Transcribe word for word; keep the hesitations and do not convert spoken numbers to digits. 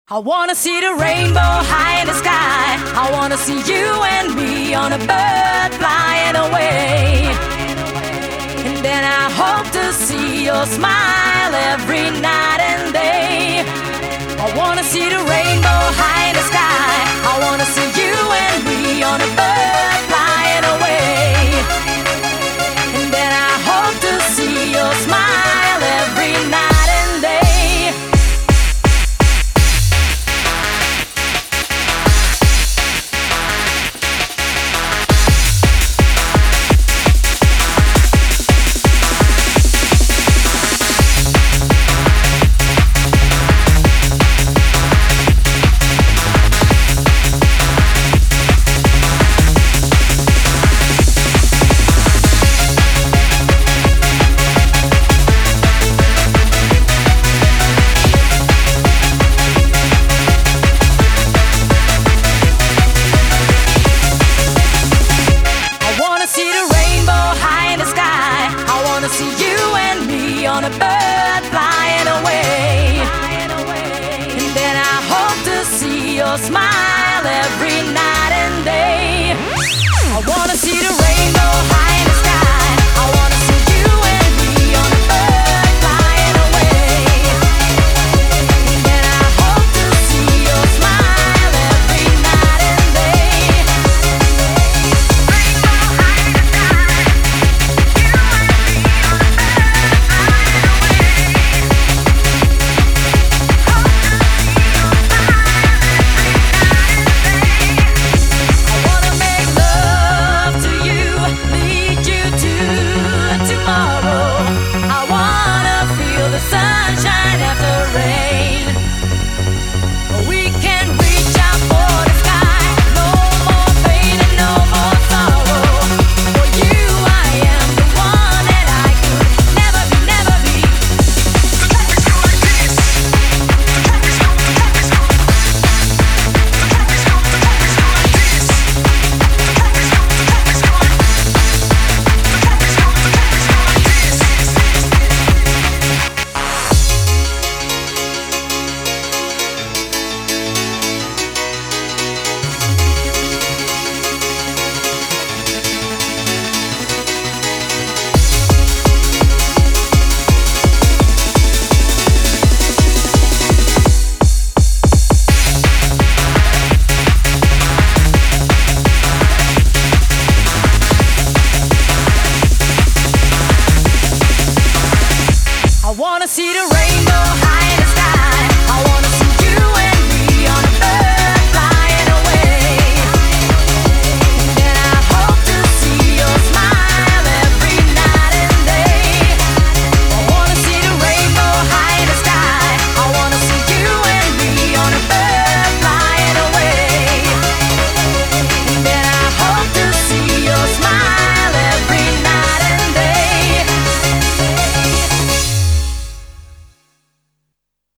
I wanna see the rainbow high in the sky. I wanna see you and me on a bird flying away. And then I hope to see your smile every night and day. I wanna see the rainbow high in the sky. I wanna see you and me on a bird flying away. And then I hope to see your smile every night and day. See you and me on a bird flying away. And then I hope to see your smile every night and day. I wanna see the